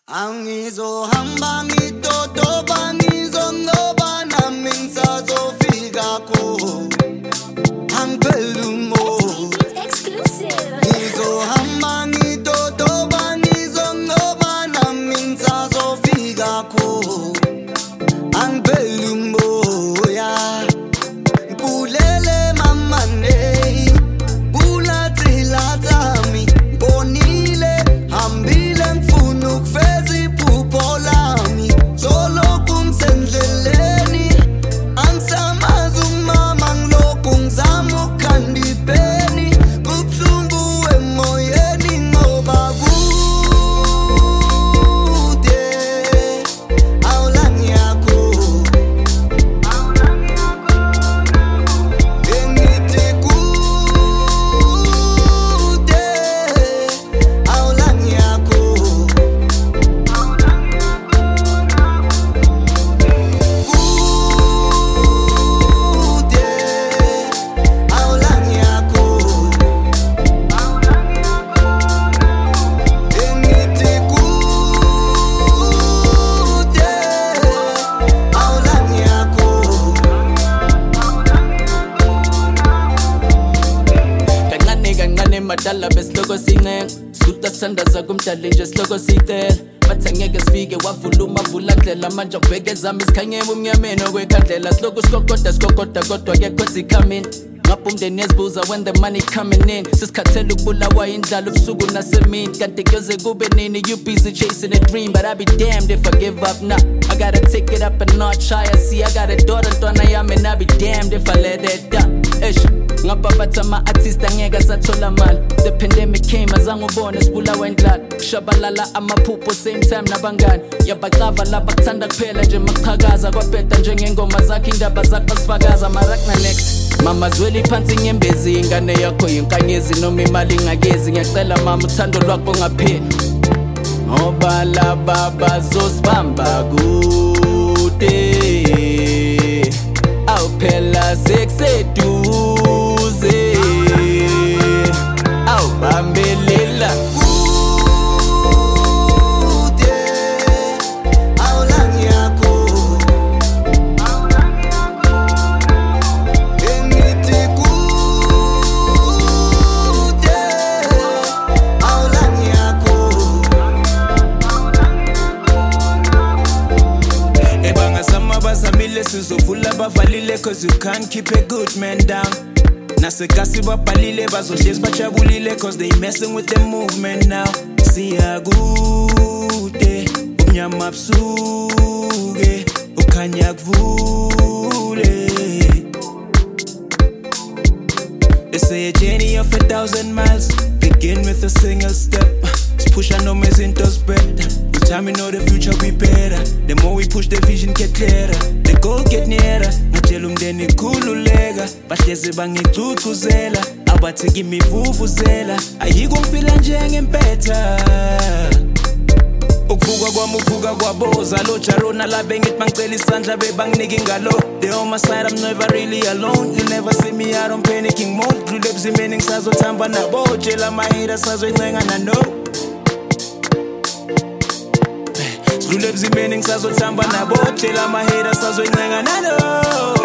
Angizohamba ngitotoba ngizongoba nami ngisazofika ko Angipheleli umoya Ngizohamba ngitotoba ngizongoba nami ngisazofika ko Angipheleli umoya Kulele mama nei Ulathila tami bonile hambile mfuna ukufeza iphupho lami soloku ngisendleleni angisamazi umama ngilokhu ngizama ukukhanda ipeni kubuhlungu emoyeni ngoba kude awulani yakho engithi kude awulani yakho kude awulani yakho engithi kude awulani yakho kancane madala besiloko sincenga suta sandaza kumdali nje siloko siyitela bathi angeke sifike wavula umavula ndlela manje ubheke zami isikhanyema umnyameni okwekhandlela siloko sikokoda kodwa kekho sikhamini ngapha umndeni yazibuza when the money coming in sisikhathela ukubulawa indlala ubusuku nasemini kanti kuyoze kube nini you busy chasing a dream but I be damned if I give up now I gotta take it up a notch higher see I got a daughter ntwana yami and I be damned if I let it down ngapha bathi ama-artist angeke sathola mali the pandemic came azange ubone sibulawa indlala kushabalala amaphupho same time nabangani yabacava labakuthanda kuphela nje makuqhakaza kwabheda njengengoma zakhe indaba zakho sifakaza marakna next mama zweli phansi nyembezi ingane yakho yinkanyezi noma imali ingakezi ngiyacela mama uthando lwakho ngapheli ngoba laba bazosibamba kude awuphela sekuseduze awubambelela kude awulani yakho engithi kude awulani yakho Ebanga sama bazamile sizovula bavalile cause you can't keep a good man down Nasekasi bapalile bazohlezi bajabulile cause they messing with the movement now Siyakude umnyama busuke ukhanya kuvule They say a journey of 1,000 miles begin with a single step Sipusha noma izinto zibheda With time you know the future will be better The more we push the vision get clearer The goal get nearer Ngitshela umndeni khululeka Bahlezi bangigcugcuzela Abathi ngimivuvuzela Ayikho ngifila njengempetha Ukuvuka kwami uvuka kwaboza Lo jarona labe ngithi mangicela isandla bebanginike ingalo They on my side I'm never really alone You never see me out on panicking mode Dlule ebuzimeni ngisazothamba nabo Tshela ama-haters sazoyincenga nano Dlule ebuzimeni ngisazothamba nabo Tshela ama-haters sazoyincenga nano